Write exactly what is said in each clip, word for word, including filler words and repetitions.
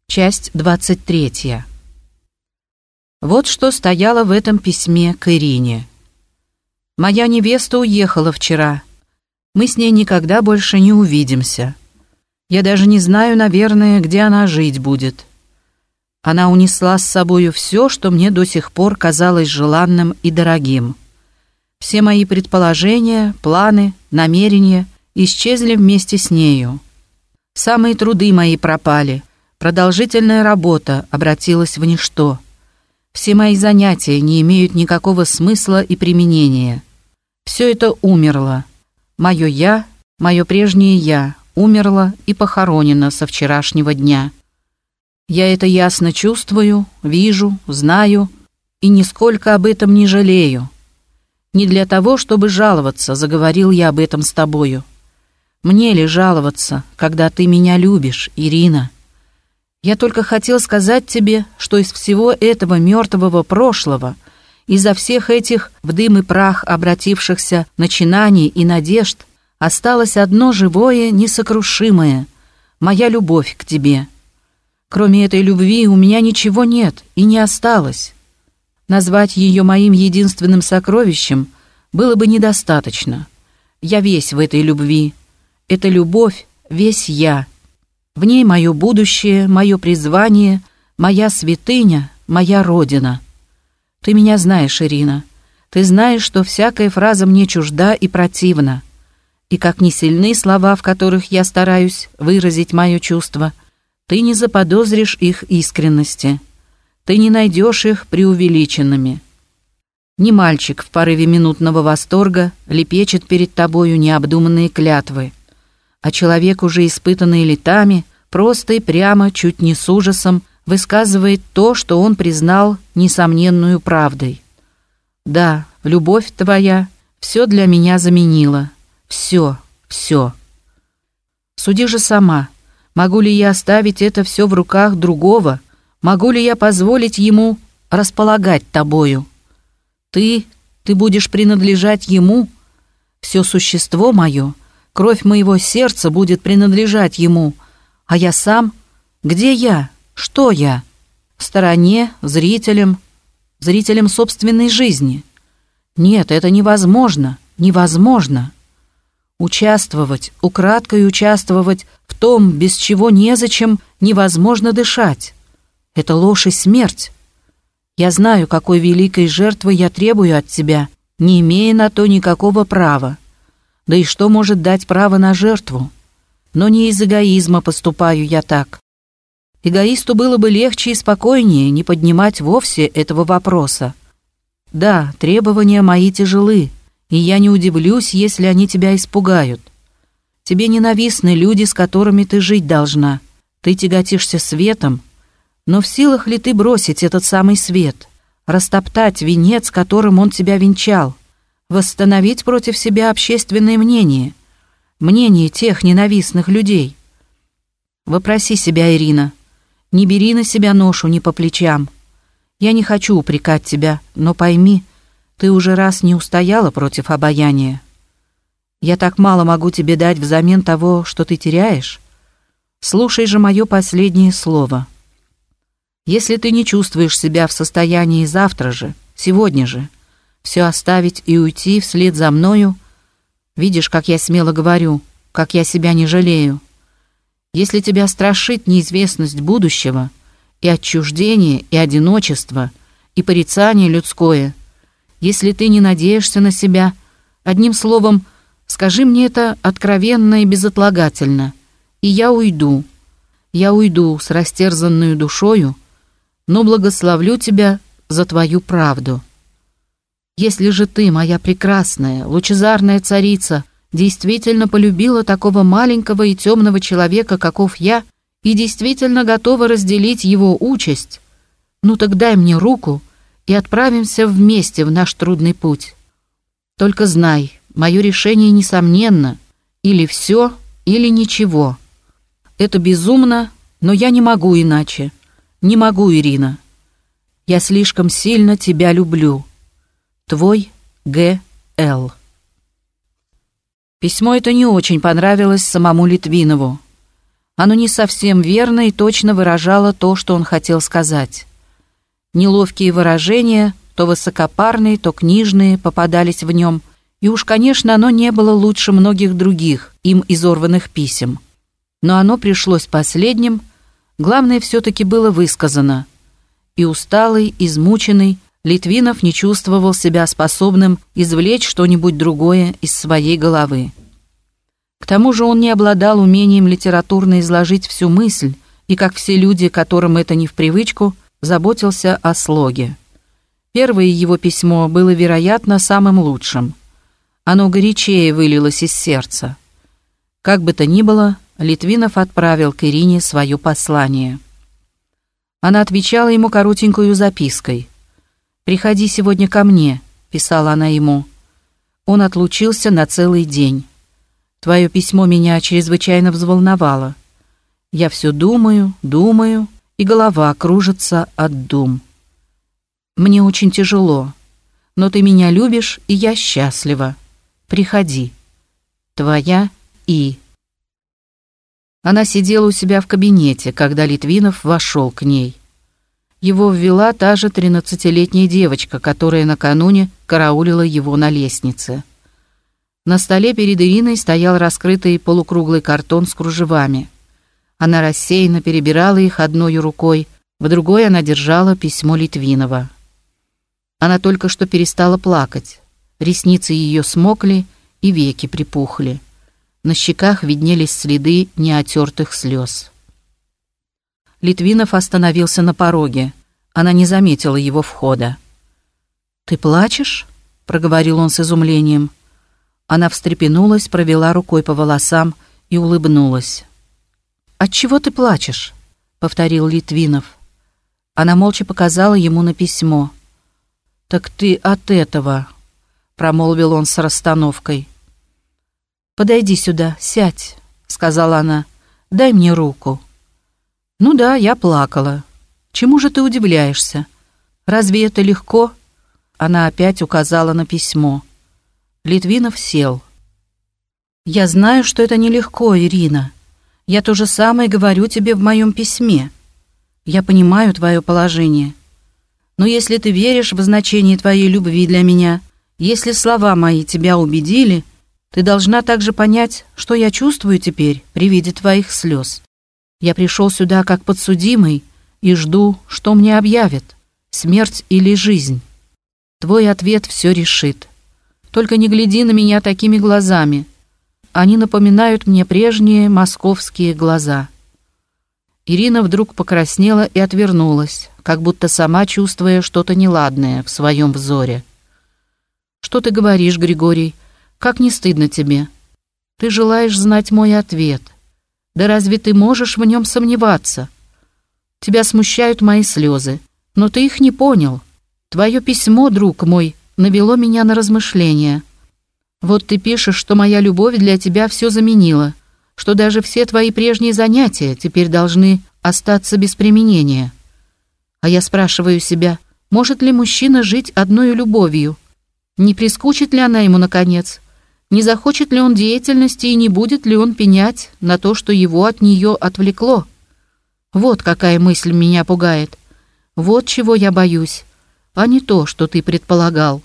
Часть двадцать третья. Вот что стояло в этом письме к Ирине. «Моя невеста уехала вчера. Мы с ней никогда больше не увидимся. Я даже не знаю, наверное, где она жить будет. Она унесла с собою все, что мне до сих пор казалось желанным и дорогим. Все мои предположения, планы, намерения исчезли вместе с нею. Самые труды мои пропали. Продолжительная работа обратилась в ничто. Все мои занятия не имеют никакого смысла и применения. Все это умерло. Мое «я», мое прежнее «я» умерло и похоронено со вчерашнего дня. Я это ясно чувствую, вижу, знаю и нисколько об этом не жалею. Не для того, чтобы жаловаться, заговорил я об этом с тобою. Мне ли жаловаться, когда ты меня любишь, Ирина? Я только хотел сказать тебе, что из всего этого мертвого прошлого, из-за всех этих в дым и прах обратившихся начинаний и надежд, осталось одно живое, несокрушимое — моя любовь к тебе. Кроме этой любви у меня ничего нет и не осталось. Назвать ее моим единственным сокровищем было бы недостаточно. Я весь в этой любви. Эта любовь — весь я. В ней мое будущее, мое призвание, моя святыня, моя родина. Ты меня знаешь, Ирина. Ты знаешь, что всякая фраза мне чужда и противна. И как ни сильны слова, в которых я стараюсь выразить мое чувство, ты не заподозришь их искренности. Ты не найдешь их преувеличенными. Не мальчик в порыве минутного восторга лепечет перед тобою необдуманные клятвы, а человек, уже испытанный летами, просто и прямо, чуть не с ужасом, высказывает то, что он признал несомненную правдой. Да, любовь твоя все для меня заменила. Все, все. Суди же сама, могу ли я оставить это все в руках другого, могу ли я позволить ему располагать тобою? Ты, ты будешь принадлежать ему, все существо мое, кровь моего сердца будет принадлежать ему, а я сам, где я, что я? В стороне, зрителем, зрителем собственной жизни. Нет, это невозможно, невозможно. Участвовать, украдкой участвовать в том, без чего незачем, невозможно дышать. Это ложь и смерть. Я знаю, какой великой жертвы я требую от тебя, не имея на то никакого права. Да и что может дать право на жертву? Но не из эгоизма поступаю я так. Эгоисту было бы легче и спокойнее не поднимать вовсе этого вопроса. Да, требования мои тяжелы, и я не удивлюсь, если они тебя испугают. Тебе ненавистны люди, с которыми ты жить должна. Ты тяготишься светом, но в силах ли ты бросить этот самый свет, растоптать венец, которым он тебя венчал, восстановить против себя общественное мнение, мнение тех ненавистных людей? Вопроси себя, Ирина. Не бери на себя ношу ни по плечам. Я не хочу упрекать тебя, но пойми, ты уже раз не устояла против обаяния. Я так мало могу тебе дать взамен того, что ты теряешь. Слушай же мое последнее слово. Если ты не чувствуешь себя в состоянии завтра же, сегодня же, все оставить и уйти вслед за мною, видишь, как я смело говорю, как я себя не жалею. Если тебя страшит неизвестность будущего, и отчуждение, и одиночество, и порицание людское, если ты не надеешься на себя, одним словом, скажи мне это откровенно и безотлагательно, и я уйду, я уйду с растерзанную душою, но благословлю тебя за твою правду. Если же ты, моя прекрасная, лучезарная царица, действительно полюбила такого маленького и темного человека, каков я, и действительно готова разделить его участь, ну так дай мне руку и отправимся вместе в наш трудный путь. Только знай, мое решение несомненно, или все, или ничего. Это безумно, но я не могу иначе. Не могу, Ирина. Я слишком сильно тебя люблю. Твой Г Л Письмо это не очень понравилось самому Литвинову. Оно не совсем верно и точно выражало то, что он хотел сказать. Неловкие выражения, то высокопарные, то книжные, попадались в нем, и уж, конечно, оно не было лучше многих других, им изорванных писем. Но оно пришлось последним, главное все-таки было высказано. И усталый, измученный, Литвинов не чувствовал себя способным извлечь что-нибудь другое из своей головы. К тому же он не обладал умением литературно изложить всю мысль, и, как все люди, которым это не в привычку, заботился о слоге. Первое его письмо было, вероятно, самым лучшим. Оно горячее вылилось из сердца. Как бы то ни было, Литвинов отправил к Ирине свое послание. Она отвечала ему коротенькую запиской. «Приходи сегодня ко мне», — писала она ему. Он отлучился на целый день. «Твое письмо меня чрезвычайно взволновало. Я все думаю, думаю, и голова кружится от дум. Мне очень тяжело, но ты меня любишь, и я счастлива. Приходи. Твоя И». Она сидела у себя в кабинете, когда Литвинов вошел к ней. Его ввела та же тринадцатилетняя девочка, которая накануне караулила его на лестнице. На столе перед Ириной стоял раскрытый полукруглый картон с кружевами. Она рассеянно перебирала их одной рукой, в другой она держала письмо Литвинова. Она только что перестала плакать. Ресницы ее смокли и веки припухли. На щеках виднелись следы неотертых слез. Литвинов остановился на пороге. Она не заметила его входа. «Ты плачешь?» — проговорил он с изумлением. Она встрепенулась, провела рукой по волосам и улыбнулась. «Отчего ты плачешь?» — повторил Литвинов. Она молча показала ему на письмо. «Так ты от этого», — промолвил он с расстановкой. «Подойди сюда, сядь», — сказала она. «Дай мне руку». «Ну да, я плакала. Чему же ты удивляешься? Разве это легко?» Она опять указала на письмо. Литвинов сел. «Я знаю, что это нелегко, Ирина. Я то же самое говорю тебе в моем письме. Я понимаю твое положение. Но если ты веришь в значение твоей любви для меня, если слова мои тебя убедили, ты должна также понять, что я чувствую теперь при виде твоих слез. Я пришел сюда как подсудимый и жду, что мне объявят, смерть или жизнь. Твой ответ все решит. Только не гляди на меня такими глазами. Они напоминают мне прежние московские глаза». Ирина вдруг покраснела и отвернулась, как будто сама чувствуя что-то неладное в своем взоре. «Что ты говоришь, Григорий? Как не стыдно тебе? Ты желаешь знать мой ответ. Да разве ты можешь в нем сомневаться? Тебя смущают мои слезы, но ты их не понял. Твое письмо, друг мой, навело меня на размышления. Вот ты пишешь, что моя любовь для тебя все заменила, что даже все твои прежние занятия теперь должны остаться без применения. А я спрашиваю себя, может ли мужчина жить одной любовью? Не прискучит ли она ему, наконец? Не захочет ли он деятельности и не будет ли он пенять на то, что его от нее отвлекло? Вот какая мысль меня пугает. Вот чего я боюсь, а не то, что ты предполагал».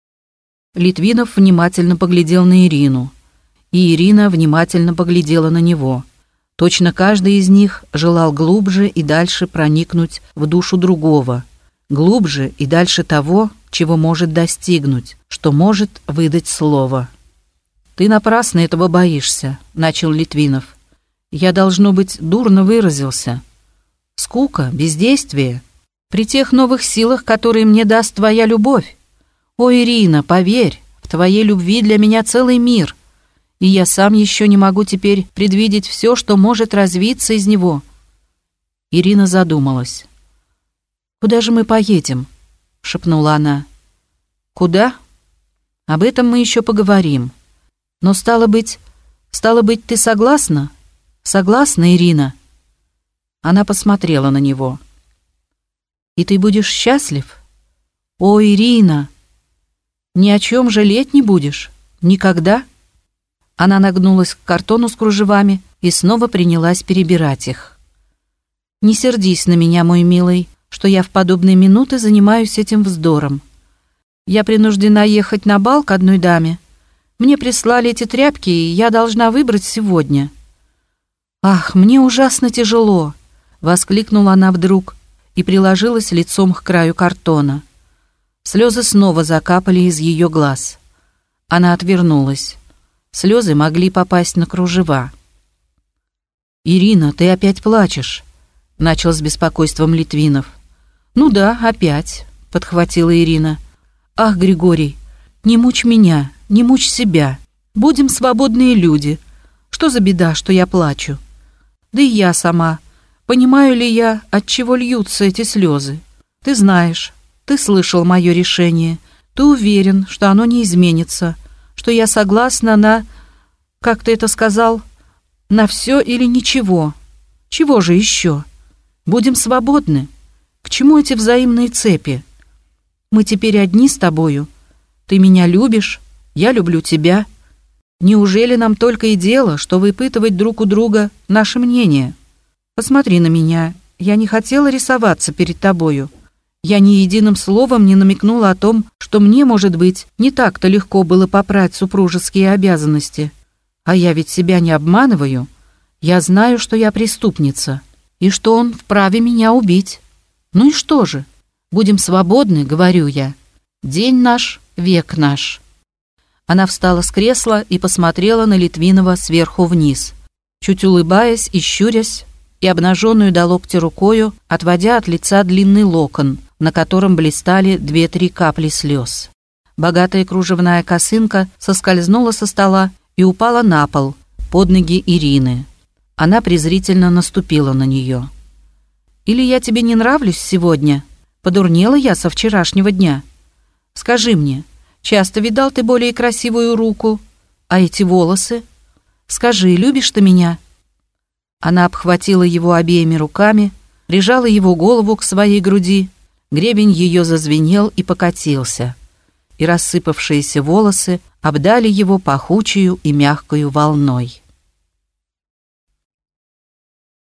Литвинов внимательно поглядел на Ирину, и Ирина внимательно поглядела на него. Точно каждый из них желал глубже и дальше проникнуть в душу другого, глубже и дальше того, чего может достигнуть, что может выдать слово. «Ты напрасно этого боишься», — начал Литвинов. «Я, должно быть, дурно выразился. Скука, бездействие, при тех новых силах, которые мне даст твоя любовь. О, Ирина, поверь, в твоей любви для меня целый мир, и я сам еще не могу теперь предвидеть все, что может развиться из него». Ирина задумалась. «Куда же мы поедем?» — шепнула она. «Куда? Об этом мы еще поговорим. Но стало быть, стало быть, ты согласна? Согласна, Ирина?» Она посмотрела на него. «И ты будешь счастлив? О, Ирина! Ни о чем жалеть не будешь? Никогда?» Она нагнулась к картону с кружевами и снова принялась перебирать их. «Не сердись на меня, мой милый, что я в подобные минуты занимаюсь этим вздором. Я принуждена ехать на бал к одной даме. Мне прислали эти тряпки, и я должна выбрать сегодня». «Ах, мне ужасно тяжело!» — воскликнула она вдруг и приложилась лицом к краю картона. Слезы снова закапали из ее глаз. Она отвернулась. Слезы могли попасть на кружева. «Ирина, ты опять плачешь», — начал с беспокойством Литвинов. «Ну да, опять», — подхватила Ирина. «Ах, Григорий, не мучь меня, не мучь себя. Будем свободные люди. Что за беда, что я плачу? Да и я сама. Понимаю ли я, от чего льются эти слезы? Ты знаешь, ты слышал мое решение. Ты уверен, что оно не изменится, что я согласна на... Как ты это сказал? На все или ничего? Чего же еще? Будем свободны. К чему эти взаимные цепи? Мы теперь одни с тобою. Ты меня любишь, я люблю тебя. Неужели нам только и дело, что выпытывать друг у друга наше мнение? Посмотри на меня. Я не хотела рисоваться перед тобою. Я ни единым словом не намекнула о том, что мне, может быть, не так-то легко было попрать супружеские обязанности. А я ведь себя не обманываю. Я знаю, что я преступница, и что он вправе меня убить. Ну и что же? Будем свободны, говорю я. День наш, век наш». Она встала с кресла и посмотрела на Литвинова сверху вниз, чуть улыбаясь и щурясь, и обнаженную до локтя рукою, отводя от лица длинный локон, на котором блистали две-три капли слез. Богатая кружевная косынка соскользнула со стола и упала на пол, под ноги Ирины. Она презрительно наступила на нее. «Или я тебе не нравлюсь сегодня? Подурнела я со вчерашнего дня? Скажи мне, часто видал ты более красивую руку? А эти волосы? Скажи, любишь ты меня?» Она обхватила его обеими руками, прижала его голову к своей груди, гребень ее зазвенел и покатился, и рассыпавшиеся волосы обдали его пахучую и мягкою волной.